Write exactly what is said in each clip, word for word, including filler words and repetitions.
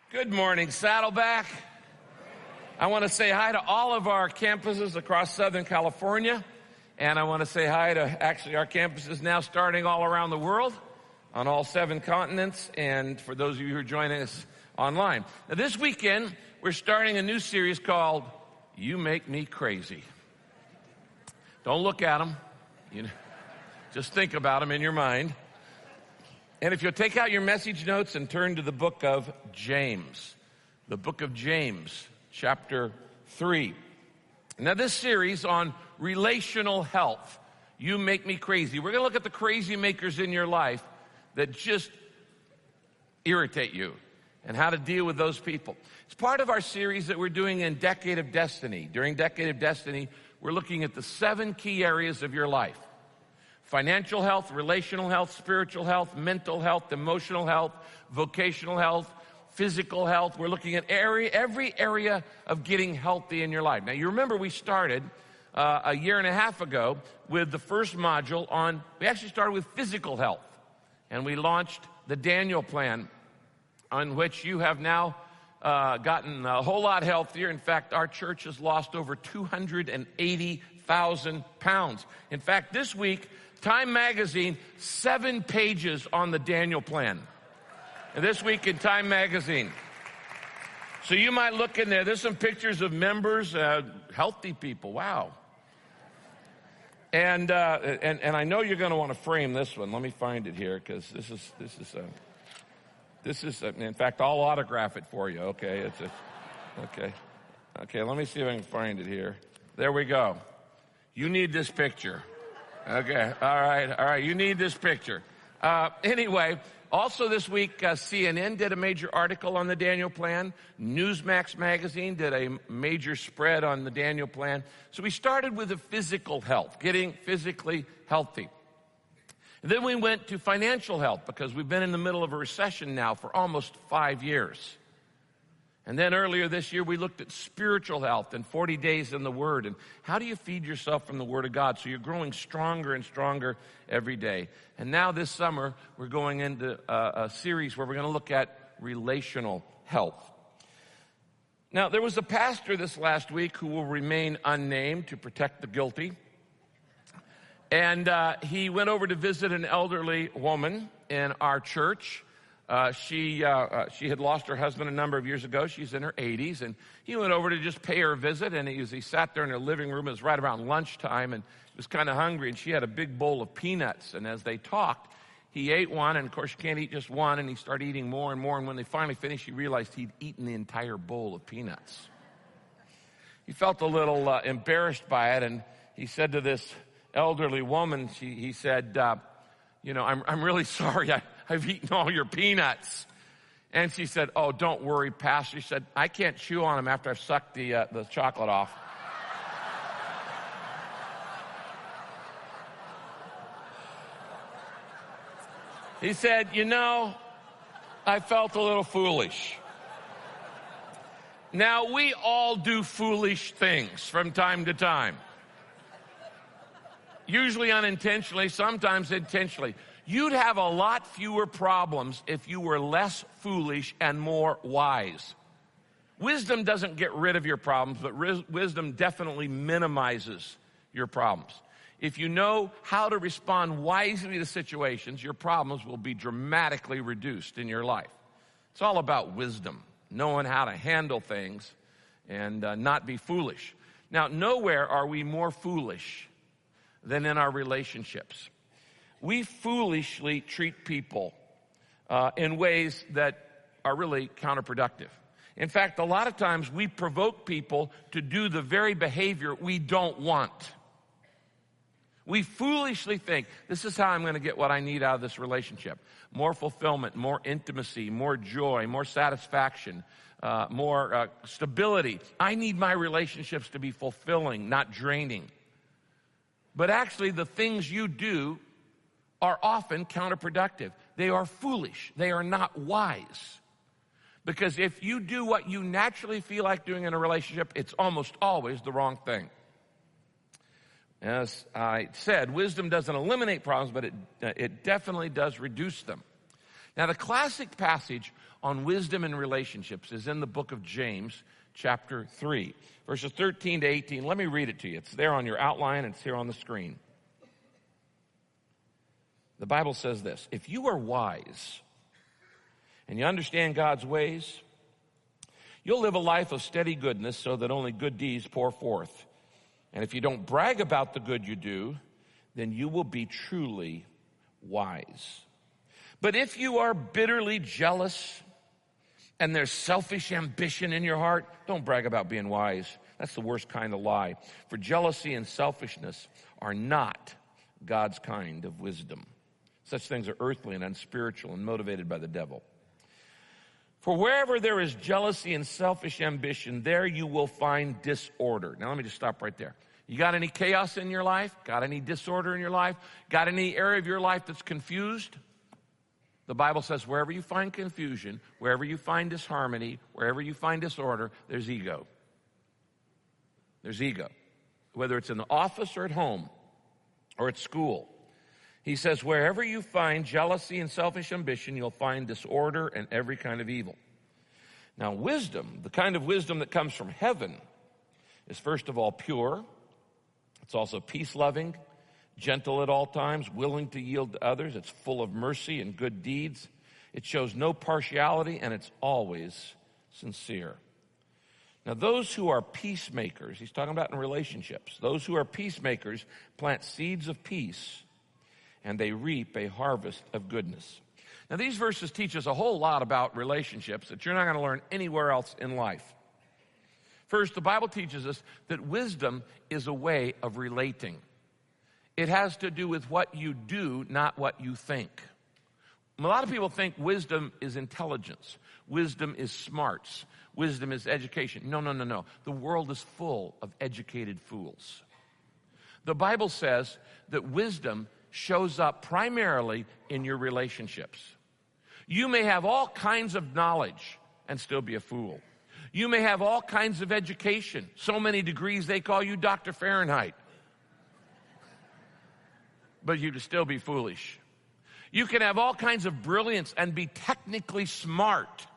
Good morning, Saddleback. I want to say hi to all of our campuses across Southern California, and I want to say hi to actually our campuses now starting all around the world on all seven continents, and for those of you who are joining us online. Now, this weekend, we're starting a new series called You Make Me Crazy. Don't look at them. You know, just think about them in your mind. And if you'll take out your message notes and turn to the book of James, the book of James, chapter three. Now, this series on relational health, You Make Me Crazy. We're going to look at the crazy makers in your life that just irritate you and how to deal with those people. It's part of our series that we're doing in Decade of Destiny. During Decade of Destiny, we're looking at the seven key areas of your life: financial health, relational health, spiritual health, mental health, emotional health, vocational health, physical health. We're looking at every, every area of getting healthy in your life. Now, you remember we started uh, a year and a half ago with the first module on, we actually started with physical health. And we launched the Daniel Plan, on which you have now uh, gotten a whole lot healthier. In fact, our church has lost over two hundred eighty thousand pounds. In fact, this week, Time Magazine, seven pages on the Daniel Plan. And this week in Time Magazine. So you might look in there. There's some pictures of members, uh, healthy people. Wow. And, uh, and and I know you're going to want to frame this one. Let me find it here, because this is this is uh, this is uh, in fact, I'll autograph it for you. Okay, it's a, okay, okay. Let me see if I can find it here. There we go. You need this picture. Okay, all right, all right. You need this picture. Uh, anyway, also this week, uh, C N N did a major article on the Daniel Plan. Newsmax magazine did a major spread on the Daniel Plan. So we started with the physical health, getting physically healthy. And then we went to financial health, because we've been in the middle of a recession now for almost five years. And then earlier this year, we looked at spiritual health and forty days in the Word. And how do you feed yourself from the Word of God so you're growing stronger and stronger every day? And now this summer, we're going into a, a series where we're going to look at relational health. Now, there was a pastor this last week who will remain unnamed to protect the guilty. And uh, he went over to visit an elderly woman in our church. Uh, she uh, uh, she had lost her husband a number of years ago. She's in her eighties, and he went over to just pay her a visit. And he, was, he sat there in her living room. It was right around lunchtime, and he was kind of hungry. And she had a big bowl of peanuts. And as they talked, he ate one. And of course, you can't eat just one. And he started eating more and more. And when they finally finished, he realized he'd eaten the entire bowl of peanuts. He felt a little uh, embarrassed by it, and he said to this elderly woman, she, he said, uh, "You know, I'm I'm really sorry. I." I've eaten all your peanuts." And she said, "Oh, don't worry, Pastor." She said, "I can't chew on them after I've sucked the, uh, the chocolate off." He said, "You know, I felt a little foolish." Now, we all do foolish things from time to time. Usually unintentionally, sometimes intentionally. You'd have a lot fewer problems if you were less foolish and more wise. Wisdom doesn't get rid of your problems, but wisdom definitely minimizes your problems. If you know how to respond wisely to situations, your problems will be dramatically reduced in your life. It's all about wisdom, knowing how to handle things and uh, not be foolish. Now, nowhere are we more foolish than in our relationships. We foolishly treat people uh, in ways that are really counterproductive. In fact, a lot of times we provoke people to do the very behavior we don't want. We foolishly think, this is how I'm going to get what I need out of this relationship. More fulfillment, more intimacy, more joy, more satisfaction, uh, more uh, stability. I need my relationships to be fulfilling, not draining. But actually, the things you do are often counterproductive. They are foolish. They are not wise. Because if you do what you naturally feel like doing in a relationship, it's almost always the wrong thing. As I said, wisdom doesn't eliminate problems, but it, it definitely does reduce them. Now, the classic passage on wisdom and relationships is in the book of James, chapter three, verses thirteen to eighteen. Let me read it to you. It's there on your outline, and it's here on the screen. The Bible says this: if you are wise and you understand God's ways, you'll live a life of steady goodness so that only good deeds pour forth. And if you don't brag about the good you do, then you will be truly wise. But if you are bitterly jealous and there's selfish ambition in your heart, don't brag about being wise. That's the worst kind of lie. For jealousy and selfishness are not God's kind of wisdom. Such things are earthly and unspiritual and motivated by the devil. For wherever there is jealousy and selfish ambition, there you will find disorder. Now let me just stop right there. You got any chaos in your life? Got any disorder in your life? Got any area of your life that's confused? The Bible says wherever you find confusion, wherever you find disharmony, wherever you find disorder, there's ego. There's ego. Whether it's in the office or at home or at school. He says wherever you find jealousy and selfish ambition, you'll find disorder and every kind of evil. Now wisdom, the kind of wisdom that comes from heaven, is first of all pure. It's also peace-loving, gentle at all times, willing to yield to others. It's full of mercy and good deeds. It shows no partiality, and it's always sincere. Now, those who are peacemakers, he's talking about in relationships, those who are peacemakers plant seeds of peace, and they reap a harvest of goodness. Now, these verses teach us a whole lot about relationships that you're not going to learn anywhere else in life. First, the Bible teaches us that wisdom is a way of relating. It has to do with what you do, not what you think. A lot of people think wisdom is intelligence. Wisdom is smarts. Wisdom is education. No, no, no, no. The world is full of educated fools. The Bible says that wisdom shows up primarily in your relationships. You may have all kinds of knowledge and still be a fool. You may have all kinds of education, so many degrees they call you Doctor Fahrenheit. But you'd still be foolish. You can have all kinds of brilliance and be technically smart.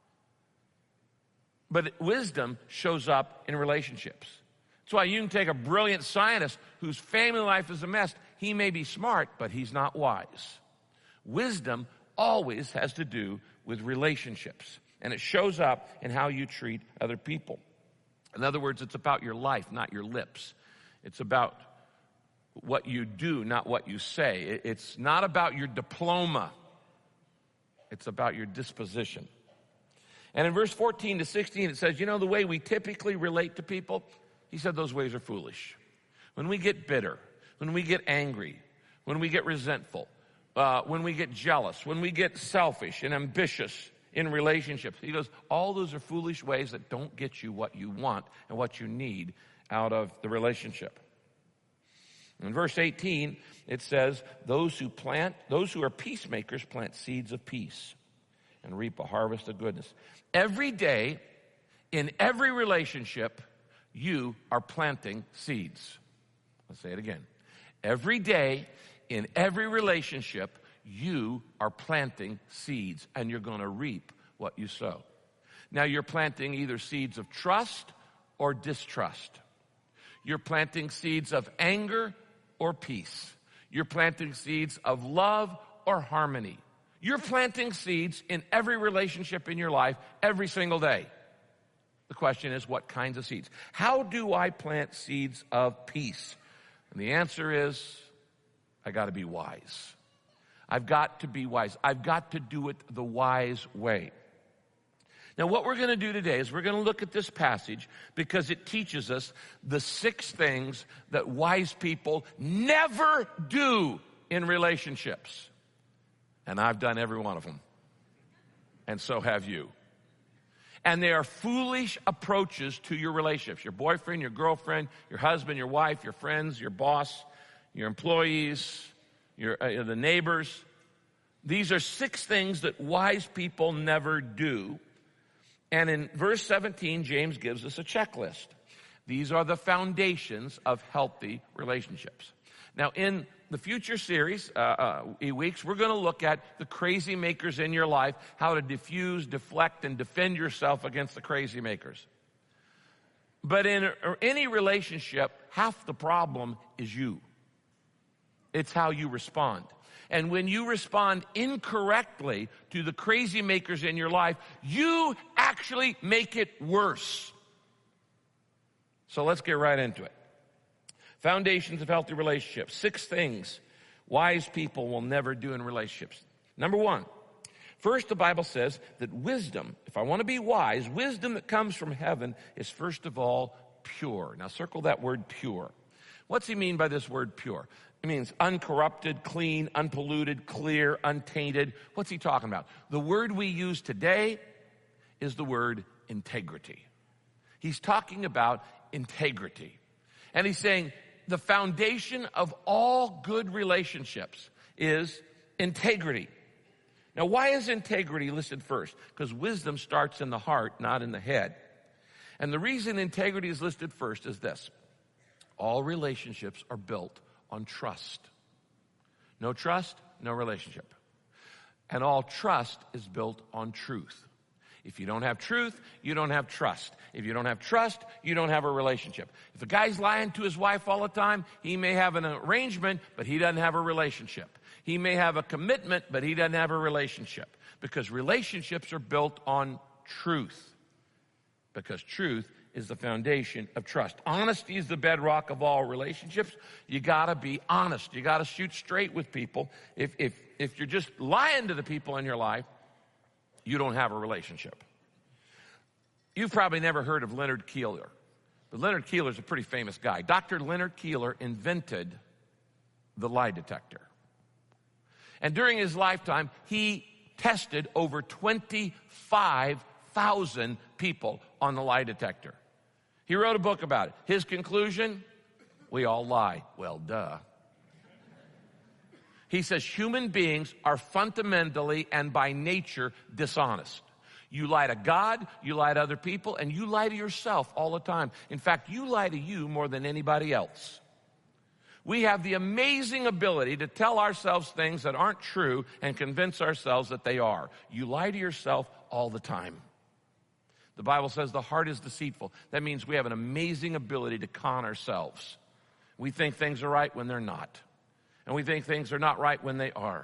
But wisdom shows up in relationships. That's why you can take a brilliant scientist whose family life is a mess. He may be smart, but he's not wise. Wisdom always has to do with relationships. And it shows up in how you treat other people. In other words, it's about your life, not your lips. It's about what you do, not what you say. It's not about your diploma. It's about your disposition. And in verse fourteen to sixteen, it says, you know, the way we typically relate to people, he said those ways are foolish. When we get bitter, when we get angry, when we get resentful, uh, when we get jealous, when we get selfish and ambitious in relationships, he goes, all those are foolish ways that don't get you what you want and what you need out of the relationship. In verse eighteen, it says, those who plant, those who are peacemakers plant seeds of peace and reap a harvest of goodness. Every day, in every relationship, you are planting seeds. Let's say it again. Every day, in every relationship, you are planting seeds, and you're going to reap what you sow. Now, you're planting either seeds of trust or distrust. You're planting seeds of anger or peace. You're planting seeds of love or harmony. You're planting seeds in every relationship in your life every single day. The question is, what kinds of seeds? How do I plant seeds of peace? And the answer is, I got to be wise. I've got to be wise. I've got to do it the wise way. Now, what we're going to do today is we're going to look at this passage because it teaches us the six things that wise people never do in relationships. And I've done every one of them. And so have you. And they are foolish approaches to your relationships. Your boyfriend, your girlfriend, your husband, your wife, your friends, your boss, your employees, your uh, the neighbors. These are six things that wise people never do. And in verse seventeen, James gives us a checklist. These are the foundations of healthy relationships. Now, in the future series, uh, uh, weeks, we're going to look at the crazy makers in your life, how to diffuse, deflect, and defend yourself against the crazy makers. But in any relationship, half the problem is you. It's how you respond. And when you respond incorrectly to the crazy makers in your life, you actually make it worse. So let's get right into it. Foundations of healthy relationships. Six things wise people will never do in relationships. Number one, first the Bible says that wisdom, if I want to be wise, wisdom that comes from heaven is first of all pure. Now circle that word pure. What's he mean by this word pure? It means uncorrupted, clean, unpolluted, clear, untainted. What's he talking about? The word we use today is the word integrity. He's talking about integrity. And he's saying the foundation of all good relationships is integrity. Now, why is integrity listed first? Because wisdom starts in the heart, not in the head. And the reason integrity is listed first is this. All relationships are built on trust. No trust, no relationship. And all trust is built on truth. If you don't have truth, you don't have trust. If you don't have trust, you don't have a relationship. If a guy's lying to his wife all the time, he may have an arrangement, but he doesn't have a relationship. He may have a commitment, but he doesn't have a relationship. Because relationships are built on truth. Because truth is the foundation of trust. Honesty is the bedrock of all relationships. You gotta be honest. You gotta shoot straight with people. If, if, if you're just lying to the people in your life, you don't have a relationship. You've probably never heard of Leonard Keeler. But Leonard Keeler is a pretty famous guy. Doctor Leonard Keeler invented the lie detector. And during his lifetime, he tested over twenty-five thousand people on the lie detector. He wrote a book about it. His conclusion, we all lie. Well, duh. He says human beings are fundamentally and by nature dishonest. You lie to God, you lie to other people, and you lie to yourself all the time. In fact, you lie to you more than anybody else. We have the amazing ability to tell ourselves things that aren't true and convince ourselves that they are. You lie to yourself all the time. The Bible says the heart is deceitful. That means we have an amazing ability to con ourselves. We think things are right when they're not. And we think things are not right when they are.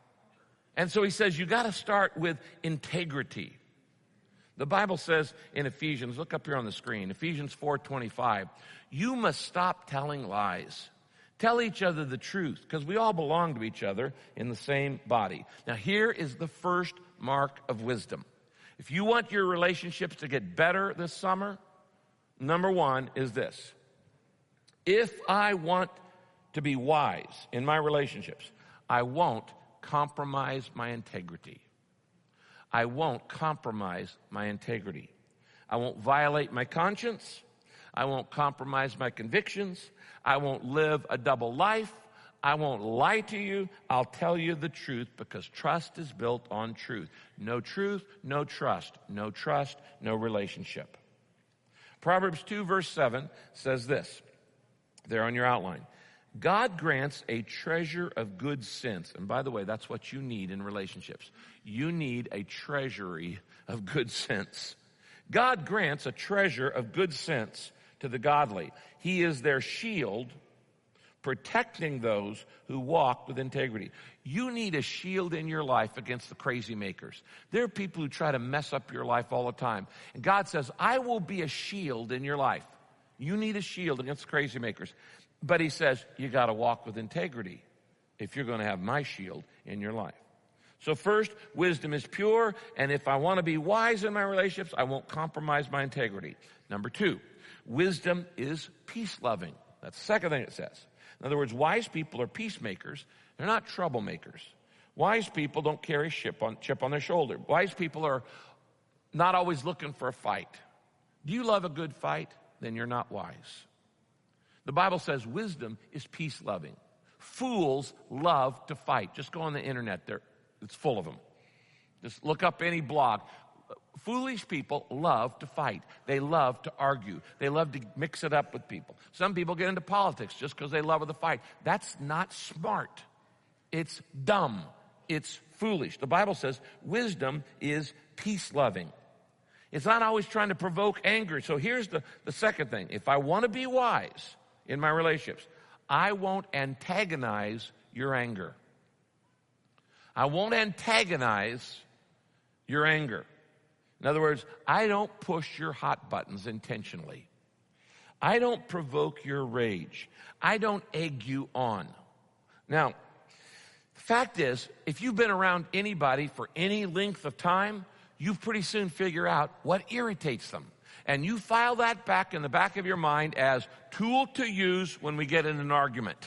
And so he says you got to start with integrity. The Bible says in Ephesians, look up here on the screen, Ephesians four twenty-five, you must stop telling lies. Tell each other the truth, because we all belong to each other in the same body. Now here is the first mark of wisdom. If you want your relationships to get better this summer, number one is this. If I want to be wise in my relationships, I won't compromise my integrity. I won't compromise my integrity. I won't violate my conscience. I won't compromise my convictions. I won't live a double life. I won't lie to you. I'll tell you the truth because trust is built on truth. No truth, no trust. No trust, no relationship. Proverbs two verse seven says this, there on your outline. God grants a treasure of good sense. And by the way, that's what you need in relationships. You need a treasury of good sense. God grants a treasure of good sense to the godly. He is their shield, protecting those who walk with integrity. You need a shield in your life against the crazy makers. There are people who try to mess up your life all the time. And God says, I will be a shield in your life. You need a shield against the crazy makers. But he says, you got to walk with integrity if you're going to have my shield in your life. So first, wisdom is pure, and if I want to be wise in my relationships, I won't compromise my integrity. Number two, wisdom is peace-loving. That's the second thing it says. In other words, wise people are peacemakers. They're not troublemakers. Wise people don't carry chip on, chip on their shoulder. Wise people are not always looking for a fight. Do you love a good fight? Then you're not wise. The Bible says wisdom is peace-loving. Fools love to fight. Just go on the internet there. It's full of them. Just look up any blog. Foolish people love to fight. They love to argue. They love to mix it up with people. Some people get into politics just because they love the fight. That's not smart. It's dumb. It's foolish. The Bible says wisdom is peace-loving. It's not always trying to provoke anger. So here's the, the second thing. If I want to be wise in my relationships, I won't antagonize your anger. I won't antagonize your anger. In other words, I don't push your hot buttons intentionally. I don't provoke your rage. I don't egg you on. Now, the fact is, if you've been around anybody for any length of time, you pretty soon figure out what irritates them. And you file that back in the back of your mind as tool to use when we get in an argument.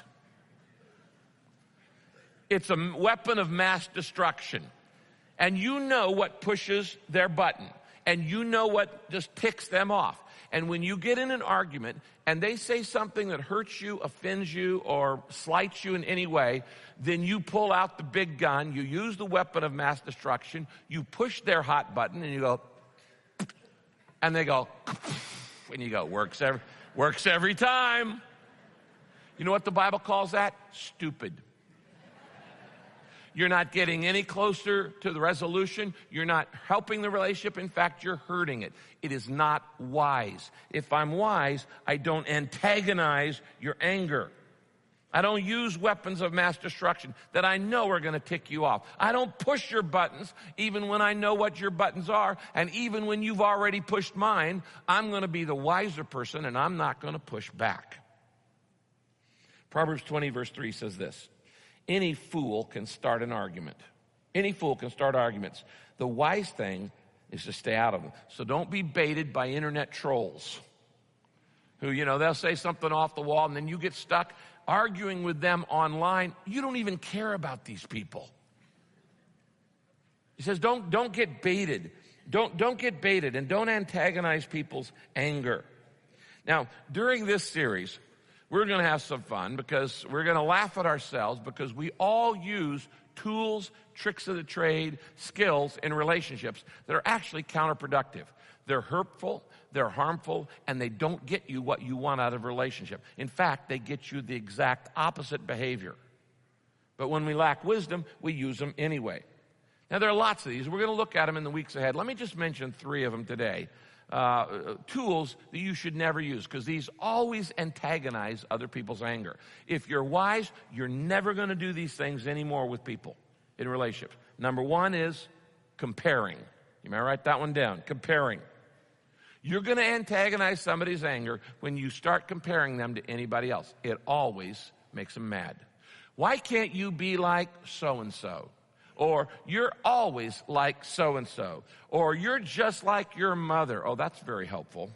It's a weapon of mass destruction. And you know what pushes their button. And you know what just ticks them off. And when you get in an argument and they say something that hurts you, offends you, or slights you in any way, then you pull out the big gun, you use the weapon of mass destruction, you push their hot button, and you go, and they go, and you go, works every, works every time. You know what the Bible calls that? Stupid. You're not getting any closer to the resolution. You're not helping the relationship. In fact, you're hurting it. It is not wise. If I'm wise, I don't antagonize your anger. I don't use weapons of mass destruction that I know are going to tick you off. I don't push your buttons even when I know what your buttons are. And even when you've already pushed mine, I'm going to be the wiser person and I'm not going to push back. Proverbs twenty verse three says this. Any fool can start an argument. Any fool can start arguments. The wise thing is to stay out of them. So don't be baited by internet trolls who, you know, they'll say something off the wall and then you get stuck arguing with them online. You don't even care about these people. He says, don't, don't get baited. Don't, don't get baited and don't antagonize people's anger. Now, during this series, we're going to have some fun because we're going to laugh at ourselves because we all use tools, tricks of the trade, skills in relationships that are actually counterproductive. They're hurtful, they're harmful, and they don't get you what you want out of a relationship. In fact, they get you the exact opposite behavior. But when we lack wisdom, we use them anyway. Now, there are lots of these. We're going to look at them in the weeks ahead. Let me just mention three of them today. Uh, tools that you should never use because these always antagonize other people's anger. If you're wise, you're never going to do these things anymore with people in relationships. Number one is comparing. You may write that one down. Comparing. You're going to antagonize somebody's anger when you start comparing them to anybody else. It always makes them mad. Why can't you be like so-and-so? Or you're always like so-and-so. Or you're just like your mother. Oh, that's very helpful.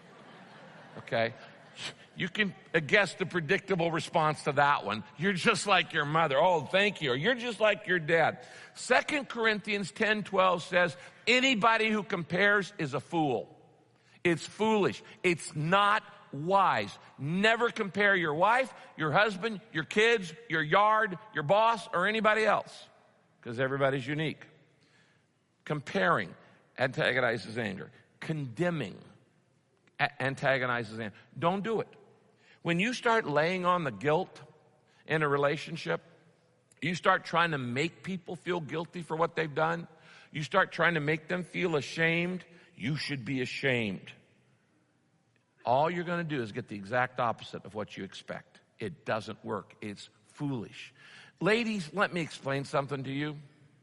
Okay. You can guess the predictable response to that one. You're just like your mother. Oh, thank you. Or you're just like your dad. Second Corinthians ten twelve says, anybody who compares is a fool. It's foolish. It's not wise. Never compare your wife, your husband, your kids, your yard, your boss, or anybody else. Because everybody's unique. Comparing antagonizes anger. Condemning a- antagonizes anger. Don't do it. When you start laying on the guilt in a relationship, you start trying to make people feel guilty for what they've done. You start trying to make them feel ashamed. You should be ashamed. All you're going to do is get the exact opposite of what you expect. It doesn't work. It's foolish. Ladies, let me explain something to you.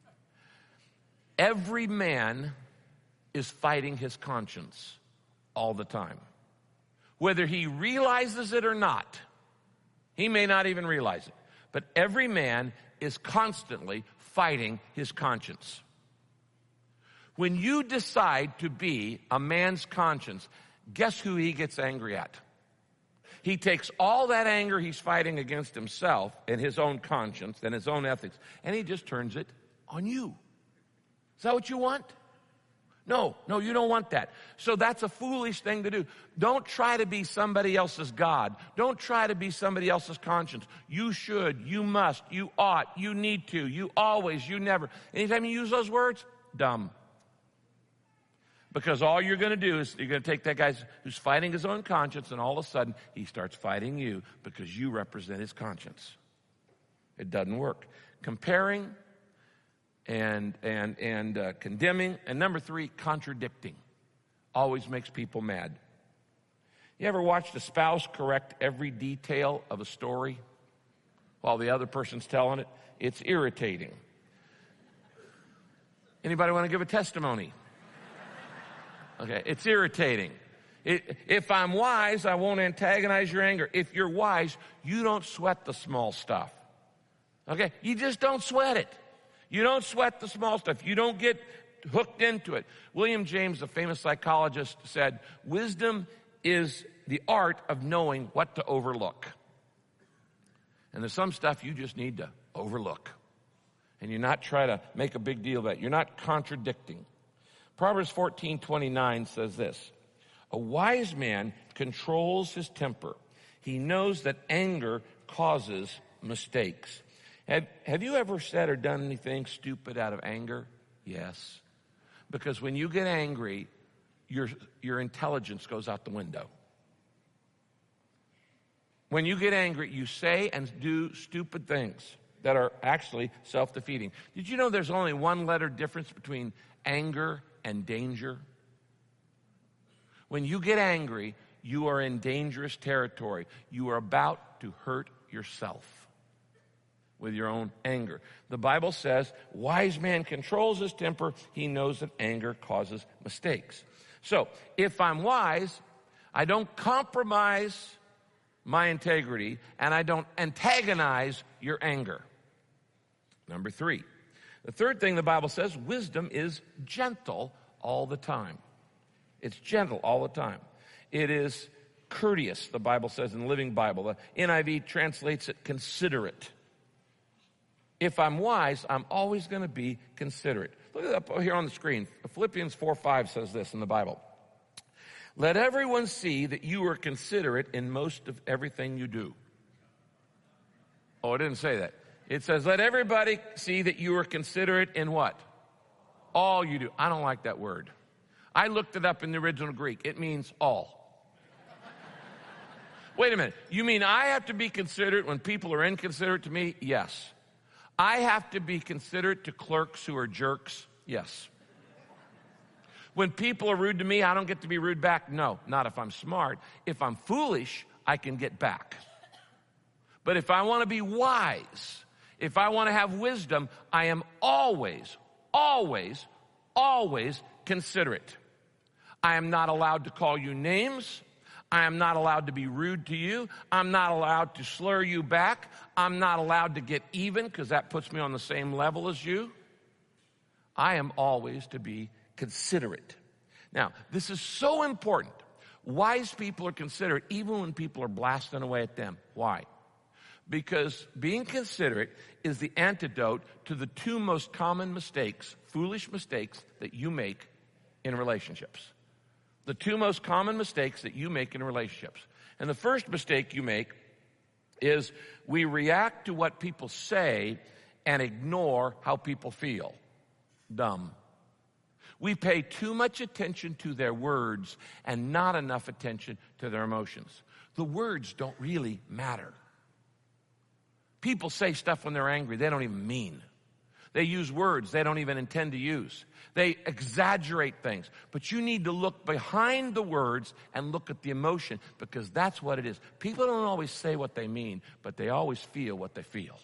Every man is fighting his conscience all the time. Whether he realizes it or not, he may not even realize it, but every man is constantly fighting his conscience. When you decide to be a man's conscience, guess who he gets angry at? He takes all that anger he's fighting against himself and his own conscience and his own ethics, and he just turns it on you. Is that what you want? No, no, you don't want that. So that's a foolish thing to do. Don't try to be somebody else's God. Don't try to be somebody else's conscience. You should, you must, you ought, you need to, you always, you never. Anytime you use those words, dumb. Because all you're going to do is you're going to take that guy who's fighting his own conscience, and all of a sudden he starts fighting you because you represent his conscience. It doesn't work. Comparing and and and uh, condemning, and number three, contradicting, always makes people mad. You ever watched a spouse correct every detail of a story while the other person's telling it? It's irritating. Anybody want to give a testimony? Okay, it's irritating. It, if I'm wise, I won't antagonize your anger. If you're wise, you don't sweat the small stuff. Okay, you just don't sweat it. You don't sweat the small stuff. You don't get hooked into it. William James, a famous psychologist, said, wisdom is the art of knowing what to overlook. And there's some stuff you just need to overlook. And you're not trying to make a big deal of that. You're not contradicting. Proverbs fourteen twenty-nine says this, a wise man controls his temper. He knows that anger causes mistakes. Have, have you ever said or done anything stupid out of anger? Yes. Because when you get angry, your, your intelligence goes out the window. When you get angry, you say and do stupid things that are actually self-defeating. Did you know there's only one letter difference between anger and danger? When you get angry, you are in dangerous territory. You are about to hurt yourself with your own anger. The Bible says, wise man controls his temper. He knows that anger causes mistakes. So, if I'm wise, I don't compromise my integrity and I don't antagonize your anger. Number three. The third thing the Bible says, wisdom is gentle all the time. It's gentle all the time. It is courteous, the Bible says in the Living Bible. The N I V translates it considerate. If I'm wise, I'm always going to be considerate. Look at that up here on the screen. Philippians four five says this in the Bible. Let everyone see that you are considerate in most of everything you do. Oh, it didn't say that. It says, let everybody see that you are considerate in what? All you do. I don't like that word. I looked it up in the original Greek. It means all. Wait a minute. You mean I have to be considerate when people are inconsiderate to me? Yes. I have to be considerate to clerks who are jerks? Yes. When people are rude to me, I don't get to be rude back? No, not if I'm smart. If I'm foolish, I can get back. But if I want to be wise, if I want to have wisdom, I am always, always, always considerate. I am not allowed to call you names. I am not allowed to be rude to you. I'm not allowed to slur you back. I'm not allowed to get even because that puts me on the same level as you. I am always to be considerate. Now, this is so important. Wise people are considerate even when people are blasting away at them. Why? Because being considerate is the antidote to the two most common mistakes, foolish mistakes, that you make in relationships. The two most common mistakes that you make in relationships. And the first mistake you make is we react to what people say and ignore how people feel. Dumb. We pay too much attention to their words and not enough attention to their emotions. The words don't really matter. People say stuff when they're angry they don't even mean. They use words they don't even intend to use. They exaggerate things. But you need to look behind the words and look at the emotion, because that's what it is. People don't always say what they mean, but they always feel what they feel.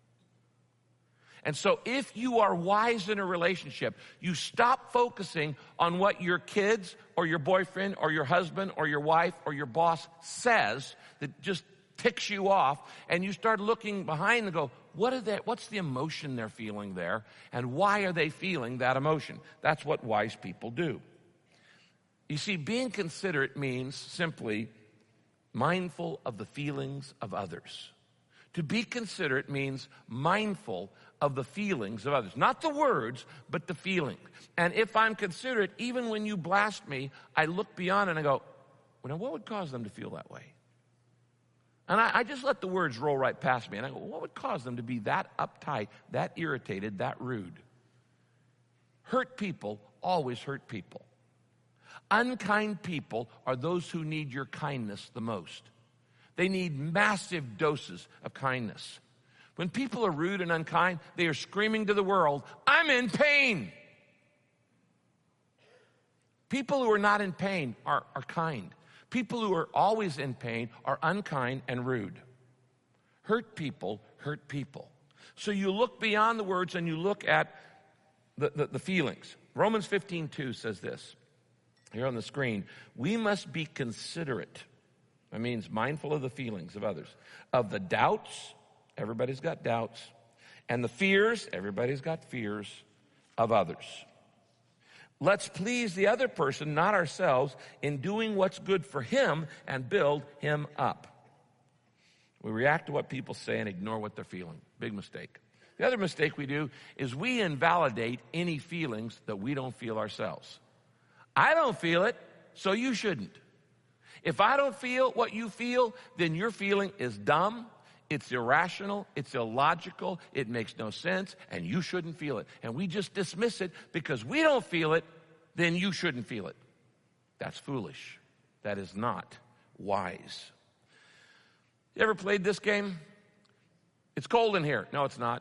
And so if you are wise in a relationship, you stop focusing on what your kids or your boyfriend or your husband or your wife or your boss says that just ticks you off, and you start looking behind and go, what are they, what's the emotion they're feeling there, and why are they feeling that emotion? That's what wise people do. You see, being considerate means simply mindful of the feelings of others. To be considerate means mindful of the feelings of others. Not the words, but the feeling. And if I'm considerate, even when you blast me, I look beyond and I go, well, now what would cause them to feel that way? And I, I just let the words roll right past me. And I go, what would cause them to be that uptight, that irritated, that rude? Hurt people always hurt people. unkind people are those who need your kindness the most. They need massive doses of kindness. When people are rude and unkind, they are screaming to the world, I'm in pain. People who are not in pain are, are kind. People who are always in pain are unkind and rude. Hurt people hurt people. So you look beyond the words and you look at the, the, the feelings. Romans fifteen two says this, here on the screen, we must be considerate. That means mindful of the feelings of others, of the doubts, everybody's got doubts, and the fears, everybody's got fears of others. Let's please the other person, not ourselves, in doing what's good for him and build him up. We react to what people say and ignore what they're feeling. Big mistake. The other mistake we do is we invalidate any feelings that we don't feel ourselves. I don't feel it, so you shouldn't. If I don't feel what you feel, then your feeling is dumb, it's irrational, it's illogical, it makes no sense, and you shouldn't feel it. And we just dismiss it because we don't feel it, then you shouldn't feel it. That's foolish. That is not wise. You ever played this game? It's cold in here. No, it's not.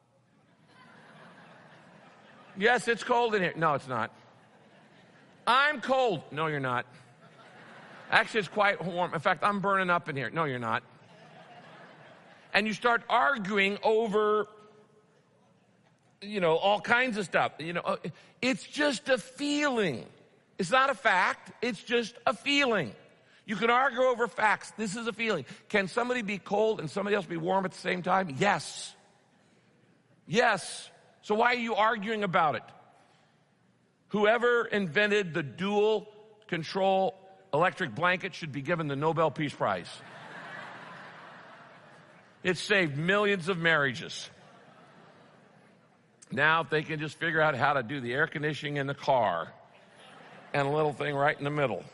Yes, it's cold in here. No, it's not. I'm cold. No, you're not. Actually, it's quite warm. In fact, I'm burning up in here. No, you're not. And you start arguing over, you know, all kinds of stuff. You know, it's just a feeling. It's not a fact. It's just a feeling. You can argue over facts. This is a feeling. Can somebody be cold and somebody else be warm at the same time? Yes. Yes. So why are you arguing about it? Whoever invented the dual control electric blanket should be given the Nobel Peace Prize. It saved millions of marriages. Now if they can just figure out how to do the air conditioning in the car and a little thing right in the middle.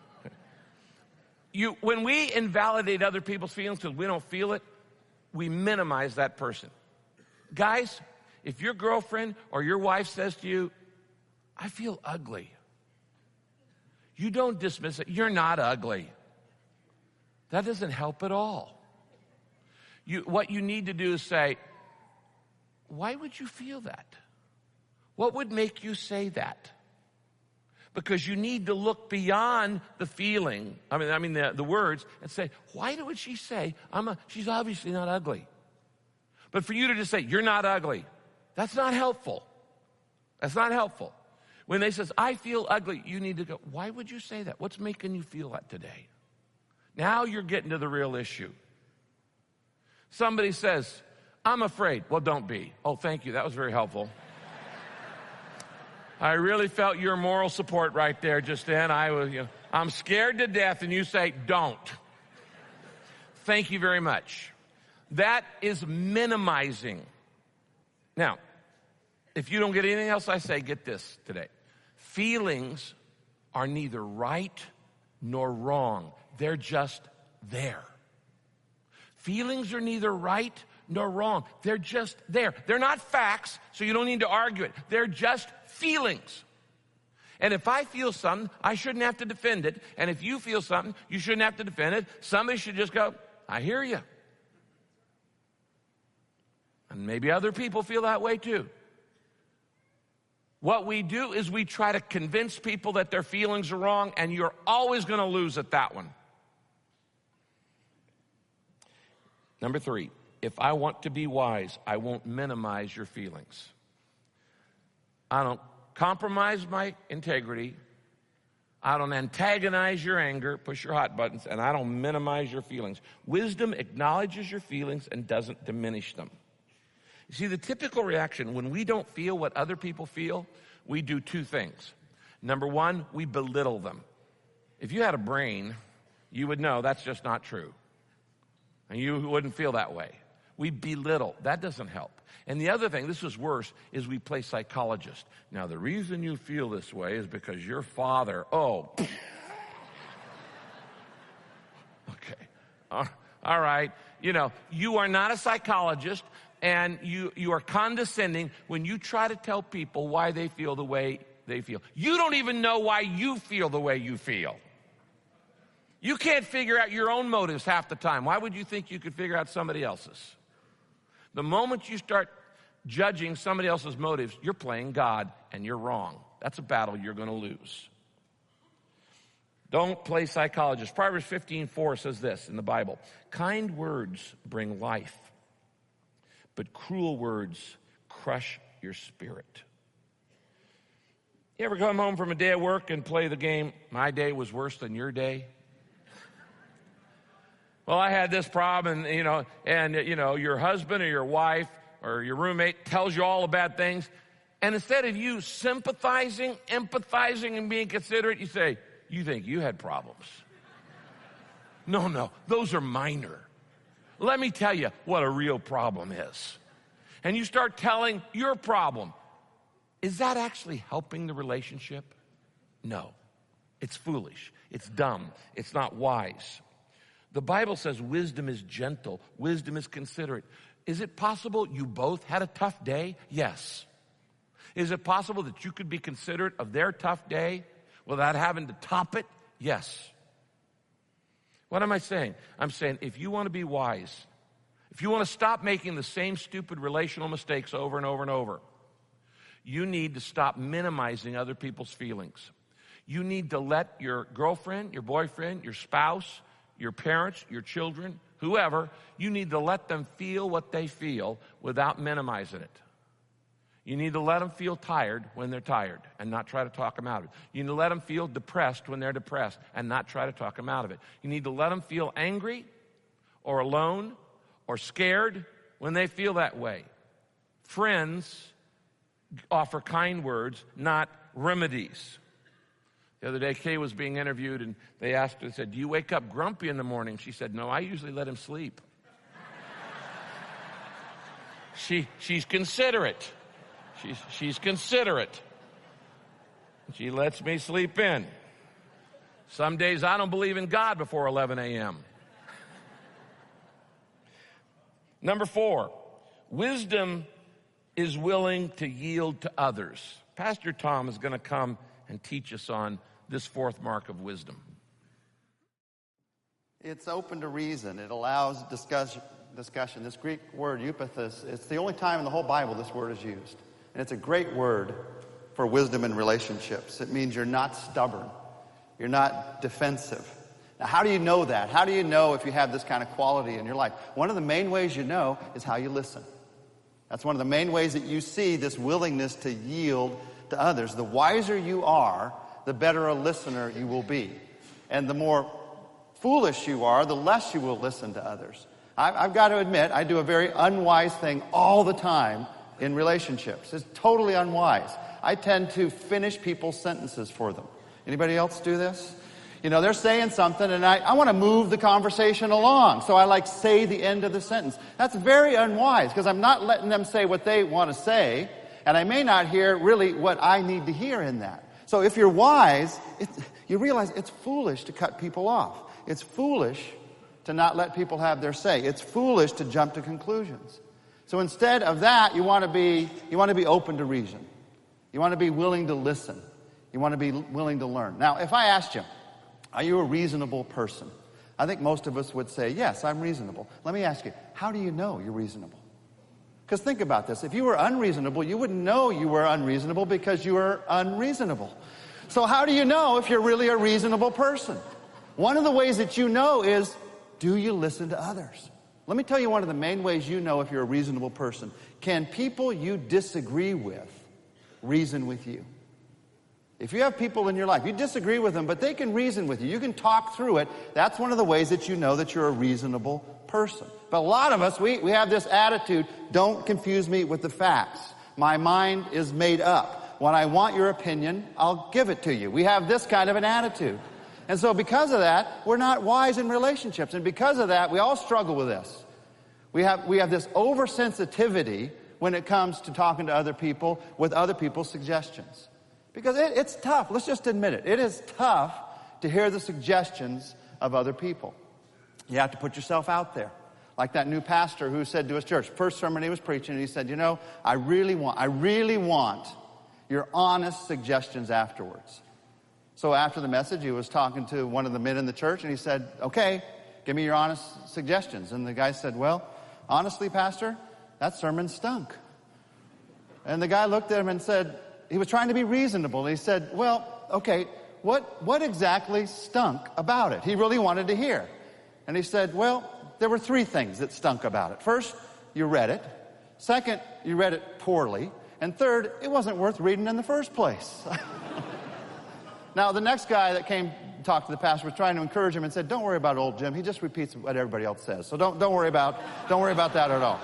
You, when we invalidate other people's feelings because we don't feel it, we minimize that person. Guys, if your girlfriend or your wife says to you, I feel ugly, you don't dismiss it. You're not ugly. That doesn't help at all. You, what you need to do is say, why would you feel that? What would make you say that? Because you need to look beyond the feeling, I mean, I mean the, the words, and say, why would she say, I'm a, she's obviously not ugly. But for you to just say, you're not ugly, that's not helpful. That's not helpful. When they says, I feel ugly, you need to go, why would you say that? What's making you feel that today? Now you're getting to the real issue. Somebody says, I'm afraid. Well, don't be. Oh, thank you. That was very helpful. I really felt your moral support right there just then. I was, you know, I'm scared to death, and you say, don't. Thank you very much. That is minimizing. Now, if you don't get anything else I say, get this today. Feelings are neither right nor wrong. They're just there. Feelings are neither right nor wrong. They're just there. They're not facts, so you don't need to argue it. They're just feelings. And if I feel something, I shouldn't have to defend it. And if you feel something, you shouldn't have to defend it. Somebody should just go, I hear you. And maybe other people feel that way too. What we do is we try to convince people that their feelings are wrong, and you're always going to lose at that one. Number three, if I want to be wise, I won't minimize your feelings. I don't compromise my integrity. I don't antagonize your anger, push your hot buttons, and I don't minimize your feelings. Wisdom acknowledges your feelings and doesn't diminish them. You see, the typical reaction when we don't feel what other people feel, we do two things. Number one, we belittle them. If you had a brain, you would know that's just not true. And you wouldn't feel that way. We belittle. That doesn't help. And the other thing, this is worse, is we play psychologist. Now, the reason you feel this way is because your father, oh. Okay. All right. You know, you are not a psychologist, and you, you are condescending when you try to tell people why they feel the way they feel. You don't even know why you feel the way you feel. You can't figure out your own motives half the time. Why would you think you could figure out somebody else's? The moment you start judging somebody else's motives, you're playing God, and you're wrong. That's a battle you're going to lose. Don't play psychologist. Proverbs fifteen four says this in the Bible. Kind words bring life, but cruel words crush your spirit. You ever come home from a day of work and play the game, my day was worse than your day? Well, I had this problem, and, you know, and, you know, your husband or your wife or your roommate tells you all the bad things, and instead of you sympathizing, empathizing, and being considerate, you say, you think you had problems. No, no, those are minor. Let me tell you what a real problem is. And you start telling your problem. Is that actually helping the relationship? No. It's foolish. It's dumb. It's not wise. The Bible says wisdom is gentle. Wisdom is considerate. Is it possible you both had a tough day? Yes. Is it possible that you could be considerate of their tough day without having to top it? Yes. What am I saying? I'm saying if you want to be wise, if you want to stop making the same stupid relational mistakes over and over and over, you need to stop minimizing other people's feelings. You need to let your girlfriend, your boyfriend, your spouse, your parents, your children, whoever, you need to let them feel what they feel without minimizing it. You need to let them feel tired when they're tired and not try to talk them out of it. You need to let them feel depressed when they're depressed and not try to talk them out of it. You need to let them feel angry or alone or scared when they feel that way. Friends offer kind words, not remedies. The other day, Kay was being interviewed, and they asked her, they said, do you wake up grumpy in the morning? She said, no, I usually let him sleep. she, she's considerate. She's, she's considerate. She lets me sleep in. Some days I don't believe in God before eleven a.m. Number four, wisdom is willing to yield to others. Pastor Tom is going to come and teach us on this fourth mark of wisdom. It's open to reason. It allows discussion. discussion. This Greek word, eupathos, it's the only time in the whole Bible this word is used. And it's a great word for wisdom in relationships. It means you're not stubborn. You're not defensive. Now, how do you know that? How do you know if you have this kind of quality in your life? One of the main ways you know is how you listen. That's one of the main ways that you see this willingness to yield to others. The wiser you are, the better a listener you will be. And the more foolish you are, the less you will listen to others. I've, I've got to admit, I do a very unwise thing all the time in relationships. It's totally unwise. I tend to finish people's sentences for them. Anybody else do this? You know, they're saying something, and I, I want to move the conversation along. So I like say the end of the sentence. That's very unwise, because I'm not letting them say what they want to say, and I may not hear really what I need to hear in that. So if you're wise, it's, you realize it's foolish to cut people off. It's foolish to not let people have their say. It's foolish to jump to conclusions. So instead of that, you want to be you want to be open to reason. You want to be willing to listen. You want to be willing to learn. Now, if I asked you, are you a reasonable person? I think most of us would say, yes, I'm reasonable. Let me ask you, how do you know you're reasonable? Because think about this. If you were unreasonable, you wouldn't know you were unreasonable because you were unreasonable. So how do you know if you're really a reasonable person? One of the ways that you know is, do you listen to others? Let me tell you one of the main ways you know if you're a reasonable person. Can people you disagree with reason with you? If you have people in your life, you disagree with them, but they can reason with you. You can talk through it. That's one of the ways that you know that you're a reasonable person. But a lot of us, we, we have this attitude, don't confuse me with the facts. My mind is made up. When I want your opinion, I'll give it to you. We have this kind of an attitude. And so because of that, we're not wise in relationships. And because of that, we all struggle with this. We have, we have this oversensitivity when it comes to talking to other people with other people's suggestions. Because it, it's tough. Let's just admit it. It is tough to hear the suggestions of other people. You have to put yourself out there. Like that new pastor who said to his church, first sermon he was preaching, and he said, you know, I really want, I really want your honest suggestions afterwards. So after the message, he was talking to one of the men in the church, and he said, okay, give me your honest suggestions. And the guy said, well, honestly, Pastor, that sermon stunk. And the guy looked at him and said, he was trying to be reasonable. And he said, well, okay, what, what exactly stunk about it? He really wanted to hear. And he said, well, there were three things that stunk about it. First, you read it. Second, you read it poorly. And third, it wasn't worth reading in the first place. Now, the next guy that came to talk to the pastor was trying to encourage him and said, don't worry about old Jim. He just repeats what everybody else says. So don't, don't worry about, don't worry about that at all.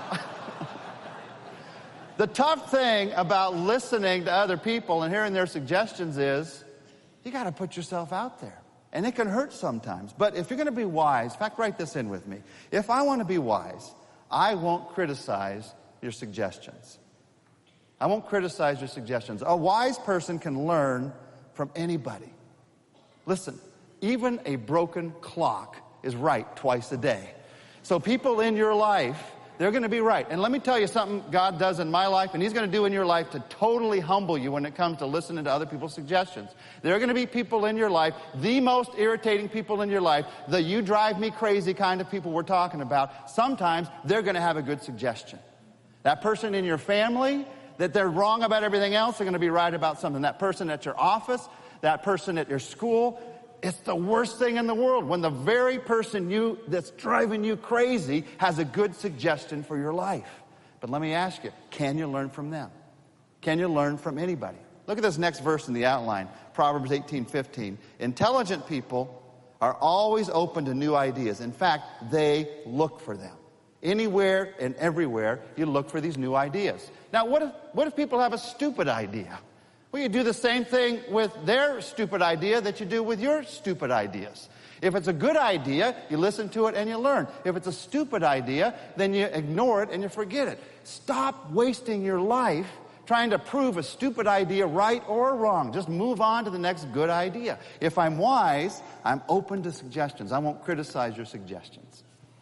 The tough thing about listening to other people and hearing their suggestions is you got to put yourself out there. And it can hurt sometimes. But if you're going to be wise, in fact, write this in with me. If I want to be wise, I won't criticize your suggestions. I won't criticize your suggestions. A wise person can learn from anybody. Listen, even a broken clock is right twice a day. So people in your life, they're going to be right. And let me tell you something God does in my life and he's going to do in your life to totally humble you when it comes to listening to other people's suggestions. There are going to be people in your life, the most irritating people in your life, the you drive me crazy kind of people we're talking about. Sometimes they're going to have a good suggestion. That person in your family, that they're wrong about everything else, they're going to be right about something. That person at your office, that person at your school, it's the worst thing in the world when the very person you that's driving you crazy has a good suggestion for your life. But let me ask you, can you learn from them? Can you learn from anybody? Look at this next verse in the outline, Proverbs eighteen fifteen. Intelligent people are always open to new ideas. In fact, they look for them. Anywhere and everywhere, you look for these new ideas. Now, what if, what if people have a stupid idea? Well, you do the same thing with their stupid idea that you do with your stupid ideas. If it's a good idea, you listen to it and you learn. If it's a stupid idea, then you ignore it and you forget it. Stop wasting your life trying to prove a stupid idea right or wrong. Just move on to the next good idea. If I'm wise, I'm open to suggestions. I won't criticize your suggestions.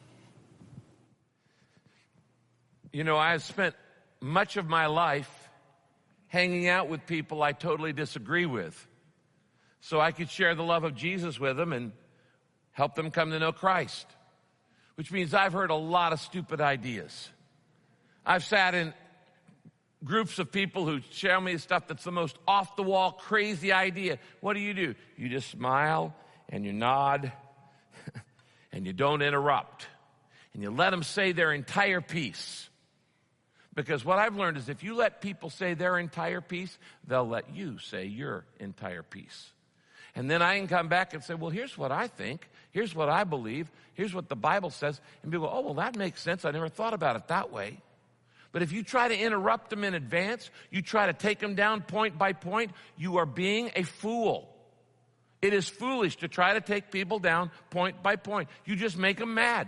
You know, I've spent much of my life hanging out with people I totally disagree with, so I could share the love of Jesus with them and help them come to know Christ, which means I've heard a lot of stupid ideas. I've sat in groups of people who share me stuff that's the most off-the-wall, crazy idea. What do you do? You just smile and you nod and you don't interrupt and you let them say their entire piece. Because what I've learned is if you let people say their entire piece, they'll let you say your entire piece. And then I can come back and say, well, here's what I think. Here's what I believe. Here's what the Bible says. And people go, oh, well, that makes sense. I never thought about it that way. But if you try to interrupt them in advance, you try to take them down point by point, you are being a fool. It is foolish to try to take people down point by point. You just make them mad.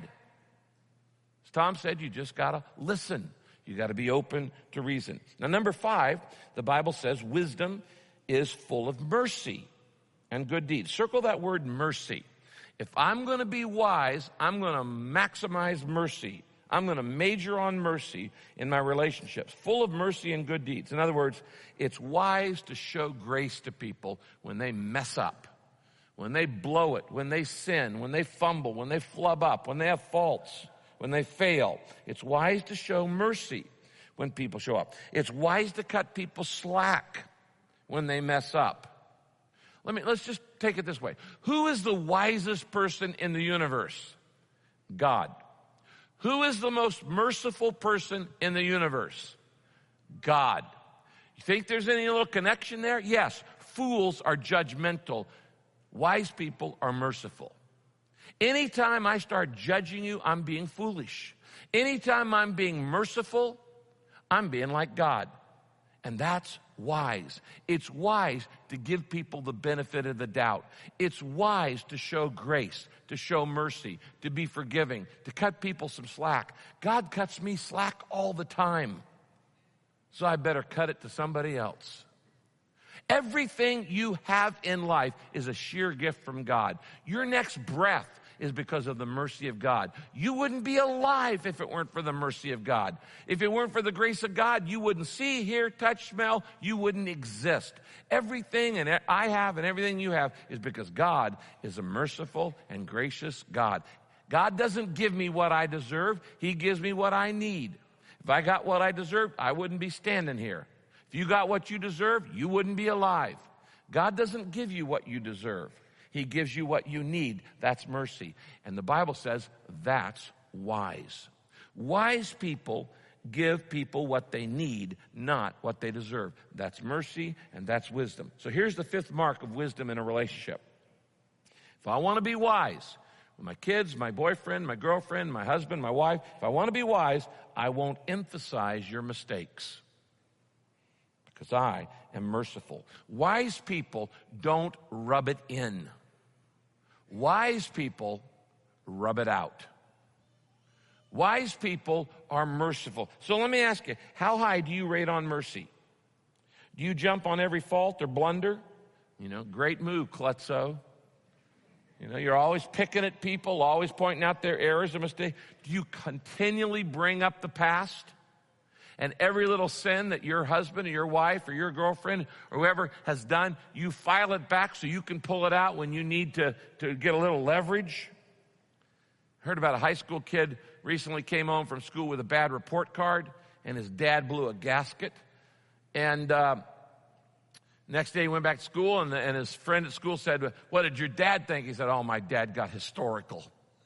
As Tom said, you just got to listen. You got to be open to reason. Now, number five, the Bible says wisdom is full of mercy and good deeds. Circle that word mercy. If I'm going to be wise, I'm going to maximize mercy. I'm going to major on mercy in my relationships, full of mercy and good deeds. In other words, it's wise to show grace to people when they mess up, when they blow it, when they sin, when they fumble, when they flub up, when they have faults. When they fail. It's wise to show mercy when people show up. It's wise to cut people slack when they mess up. Let me, let's just take it this way. Who is the wisest person in the universe? God. Who is the most merciful person in the universe? God. You think there's any little connection there? Yes. Fools are judgmental. Wise people are merciful. Anytime I start judging you, I'm being foolish. Anytime I'm being merciful, I'm being like God. And that's wise. It's wise to give people the benefit of the doubt. It's wise to show grace, to show mercy, to be forgiving, to cut people some slack. God cuts me slack all the time. So I better cut it to somebody else. Everything you have in life is a sheer gift from God. Your next breath is because of the mercy of God. You wouldn't be alive if it weren't for the mercy of God. If it weren't for the grace of God, you wouldn't see, hear, touch, smell. You wouldn't exist. Everything and I have and everything you have is because God is a merciful and gracious God. God doesn't give me what I deserve. He gives me what I need. If I got what I deserved, I wouldn't be standing here. If you got what you deserve, you wouldn't be alive. God doesn't give you what you deserve. He gives you what you need. That's mercy. And the Bible says that's wise. Wise people give people what they need, not what they deserve. That's mercy and that's wisdom. So here's the fifth mark of wisdom in a relationship. If I want to be wise, with my kids, my boyfriend, my girlfriend, my husband, my wife, if I want to be wise, I won't emphasize your mistakes because I am merciful. Wise people don't rub it in. Wise people rub it out. Wise people are merciful. So let me ask you, how high do you rate on mercy? Do you jump on every fault or blunder? You know, great move, klutzo. You know, you're always picking at people, always pointing out their errors or mistakes. Do you continually bring up the past? And every little sin that your husband or your wife or your girlfriend or whoever has done, you file it back so you can pull it out when you need to, to get a little leverage? I heard about a high school kid recently came home from school with a bad report card, and his dad blew a gasket. And uh, next day he went back to school, and, the, and his friend at school said, "What did your dad think?" He said, "Oh, my dad got historical."